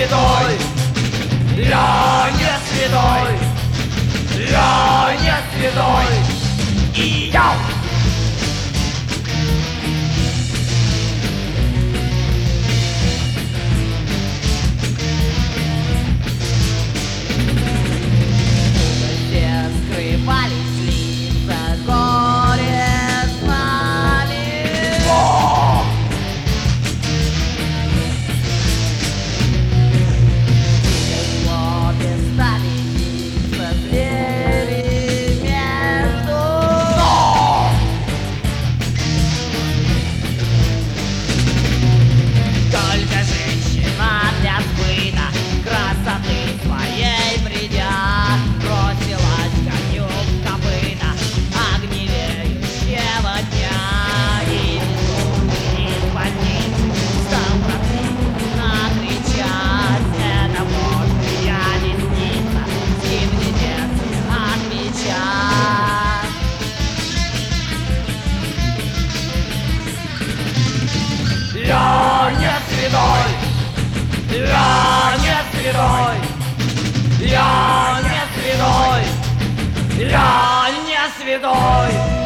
святой, я не святой, я не святой, и я. Все скрывались лица, горе знали. Злобе стали биться звери между. Только женщина для сбыта красоты своей придя, бросилась коню в копыта огневеющего дня. И из-под них стал противно кричать: это Божья десница, скинетесь отвечать. Я не святой, я не святой, я не святой, я не святой.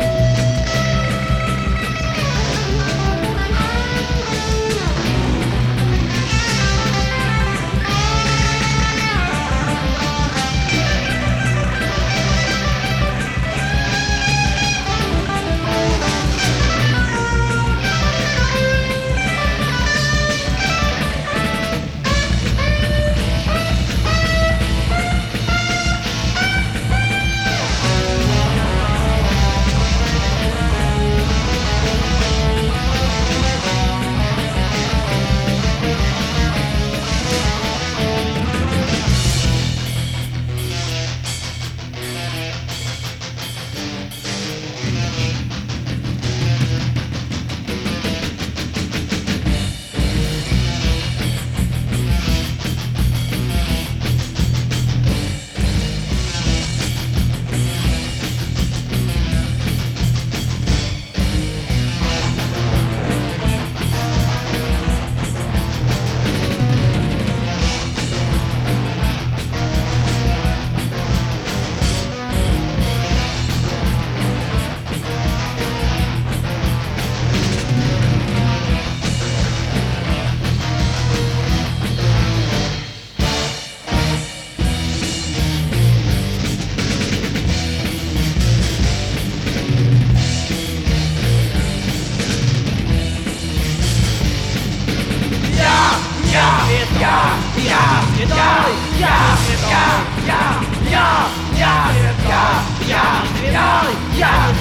Я